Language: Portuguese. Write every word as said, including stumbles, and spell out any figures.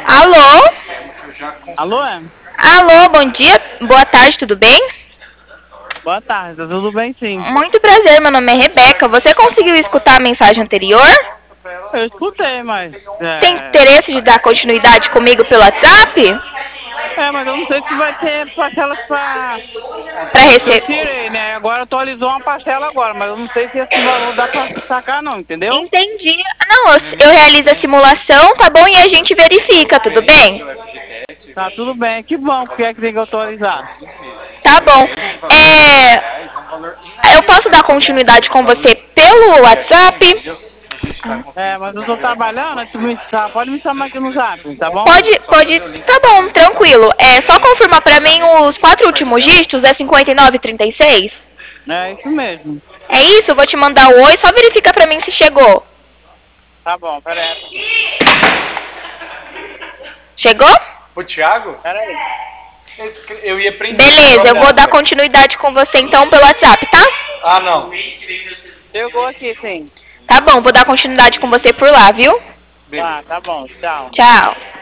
Alô? Alô, é? Alô, bom dia, boa tarde, tudo bem? Boa tarde, tá tudo bem sim. Muito prazer, meu nome é Rebeca. Você conseguiu escutar a mensagem anterior? Eu escutei, mas... Tem É, interesse de dar continuidade comigo pelo WhatsApp? é mas eu não sei se vai ter parcelas pra... Pra que eu receber. tirei, né? Agora atualizou uma parcela agora, mas eu não sei se esse valor dá pra sacar não, entendeu? Entendi. Não, eu, eu realizo a simulação, tá bom? E a gente verifica, tudo bem? Tá tudo bem, que bom, porque é que tem que atualizar. Tá bom. É, eu posso dar continuidade com você pelo WhatsApp? É, mas eu tô trabalhando, tu me, tá, pode me chamar aqui no zap, tá bom? Pode, pode. Tá bom, tranquilo. É só confirmar pra mim os quatro últimos dígitos, é cinquenta e nove e trinta e seis? É isso mesmo. É isso, eu vou te mandar o oi, só verifica pra mim se chegou. Tá bom, pera aí. Chegou? O Thiago? Pera aí. Eu ia prender. Beleza, eu vou dar continuidade com você então pelo WhatsApp, tá? Ah, não. Chegou aqui, sim. Tá bom, vou dar continuidade com você por lá, viu? Tá, tá bom, tchau. Tchau.